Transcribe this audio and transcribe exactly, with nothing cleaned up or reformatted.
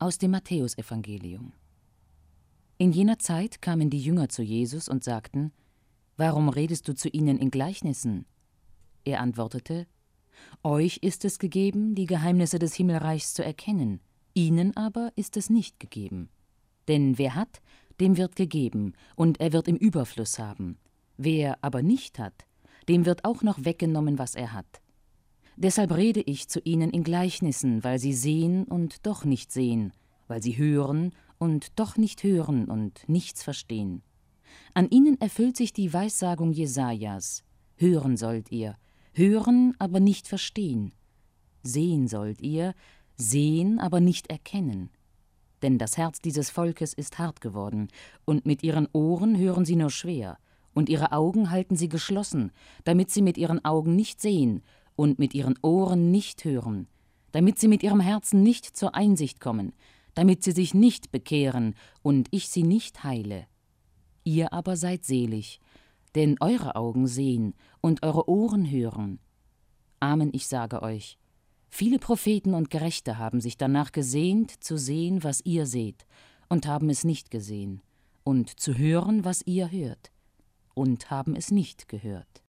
Aus dem Matthäusevangelium. In jener Zeit kamen die Jünger zu Jesus und sagten: »Warum redest du zu ihnen in Gleichnissen?« Er antwortete: »Euch ist es gegeben, die Geheimnisse des Himmelreichs zu erkennen, ihnen aber ist es nicht gegeben. Denn wer hat, dem wird gegeben, und er wird im Überfluss haben. Wer aber nicht hat, dem wird auch noch weggenommen, was er hat. Deshalb rede ich zu ihnen in Gleichnissen, weil sie sehen und doch nicht sehen, weil sie hören und doch nicht hören und nichts verstehen. An ihnen erfüllt sich die Weissagung Jesajas: Hören sollt ihr, hören, aber nicht verstehen. Sehen sollt ihr, sehen, aber nicht erkennen. Denn das Herz dieses Volkes ist hart geworden, und mit ihren Ohren hören sie nur schwer, und ihre Augen halten sie geschlossen, damit sie mit ihren Augen nicht sehen und mit ihren Ohren nicht hören, damit sie mit ihrem Herzen nicht zur Einsicht kommen, damit sie sich nicht bekehren und ich sie nicht heile. Ihr aber seid selig, denn eure Augen sehen und eure Ohren hören. Amen, ich sage euch, viele Propheten und Gerechte haben sich danach gesehnt, zu sehen, was ihr seht, und haben es nicht gesehen, und zu hören, was ihr hört, und haben es nicht gehört.«